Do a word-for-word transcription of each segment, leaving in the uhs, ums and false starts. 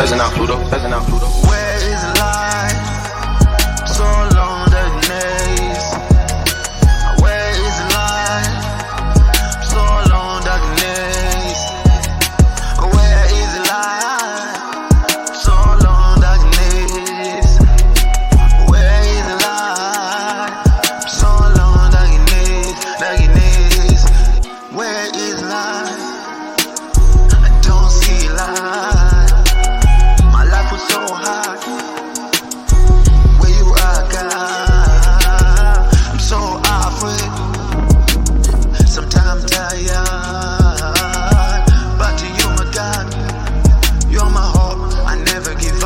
Peasant out Pluto, peasant out Pluto. Where is light? So long darkness. Where is light? So long darkness. Where is light? So long darkness. Where is light? So long darkness, darkness. Where is light? I don't see light. My life was so hard. Where you are, God? I'm so afraid. Sometimes tired, but to you, my God, you're my hope. I never give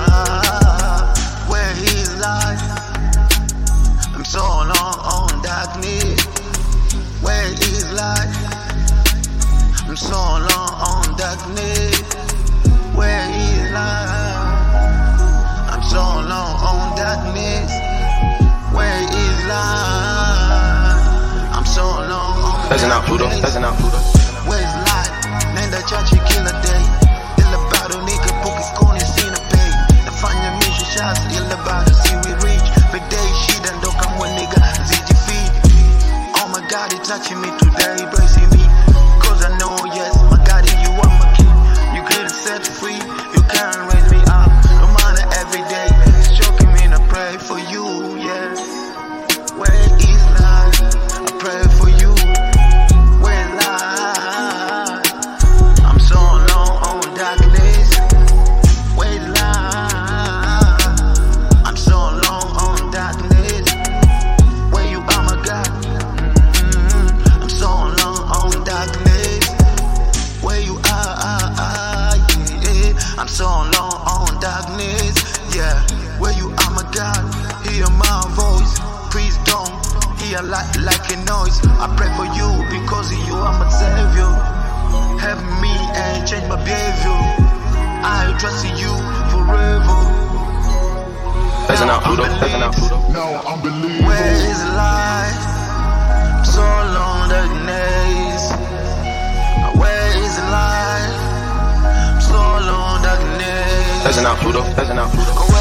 up. Where is light? I'm so long on darkness. Where is light? I'm so long on darkness. Where is light? I'm so long on darkness. Where is light? I'm so long on Peasant out Pluto, peasant out Pluto. Where's light? Nenda chachi kila day. Ila bado nika poki skoni sina pay. Nafanya misho shots ila bado si we reach. Day shida ndo kamwe nigga ziji feed. Oh my God, it's touching me today, bracing me. Cause I know, yes, my God, you are my king. You could set free, you can't raise me up. No matter every day, it's choking me and I pray for you, yeah. Where is light? I pray for you. Where's light? I'm so long on darkness. Where's light? I'm so long on darkness. Where you are, my God? Mm-hmm. I'm so long on darkness. Where you are, ah, ah, yeah. I'm so long on darkness, yeah. Where you are, my God? Hear my voice. Please don't hear like, like a noise. I pray for you because you are my savior. Help me and change my behavior. I trust in you forever. Peasant out Pluto, peasant out Pluto. Now I'm believing. Where is light? So long darkness. Where is light? So long darkness. Peasant out Pluto, peasant out Pluto.